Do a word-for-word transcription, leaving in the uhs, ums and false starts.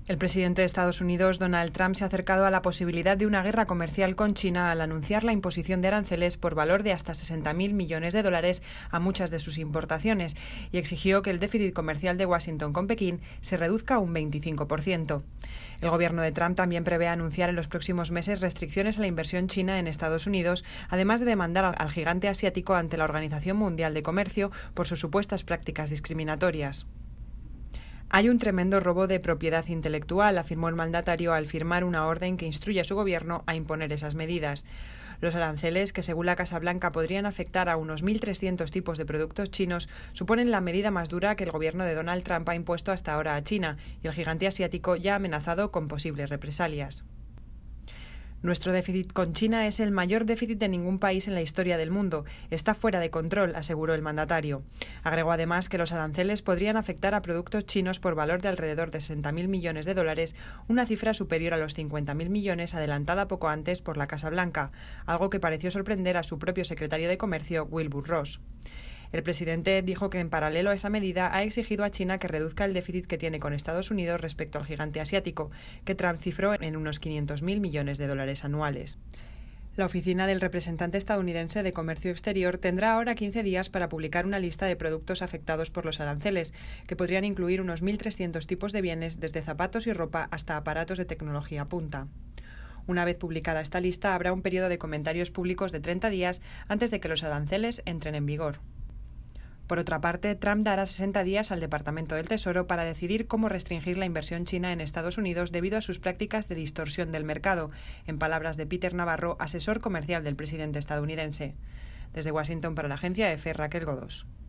El presidente de Estados Unidos, Donald Trump, se ha acercado a la posibilidad de una guerra comercial con China al anunciar la imposición de aranceles por valor de hasta sesenta mil millones de dólares a muchas de sus importaciones y exigió que el déficit comercial de Washington con Pekín se reduzca a un veinticinco por ciento. El gobierno de Trump también prevé anunciar en los próximos meses restricciones a la inversión china en Estados Unidos, además de demandar al gigante asiático ante la Organización Mundial de Comercio por sus supuestas prácticas discriminatorias. Hay un tremendo robo de propiedad intelectual, afirmó el mandatario al firmar una orden que instruye a su gobierno a imponer esas medidas. Los aranceles, que según la Casa Blanca podrían afectar a unos mil trescientos tipos de productos chinos, suponen la medida más dura que el gobierno de Donald Trump ha impuesto hasta ahora a China, y el gigante asiático ya ha amenazado con posibles represalias. Nuestro déficit con China es el mayor déficit de ningún país en la historia del mundo. Está fuera de control, aseguró el mandatario. Agregó además que los aranceles podrían afectar a productos chinos por valor de alrededor de sesenta mil millones de dólares, una cifra superior a los cincuenta mil millones adelantada poco antes por la Casa Blanca, algo que pareció sorprender a su propio secretario de Comercio, Wilbur Ross. El presidente dijo que en paralelo a esa medida ha exigido a China que reduzca el déficit que tiene con Estados Unidos respecto al gigante asiático, que Trump cifró en unos quinientos mil millones de dólares anuales. La oficina del representante estadounidense de Comercio Exterior tendrá ahora quince días para publicar una lista de productos afectados por los aranceles, que podrían incluir unos mil trescientos tipos de bienes, desde zapatos y ropa hasta aparatos de tecnología punta. Una vez publicada esta lista, habrá un periodo de comentarios públicos de treinta días antes de que los aranceles entren en vigor. Por otra parte, Trump dará sesenta días al Departamento del Tesoro para decidir cómo restringir la inversión china en Estados Unidos debido a sus prácticas de distorsión del mercado, en palabras de Peter Navarro, asesor comercial del presidente estadounidense. Desde Washington para la agencia EFE, Raquel Godos.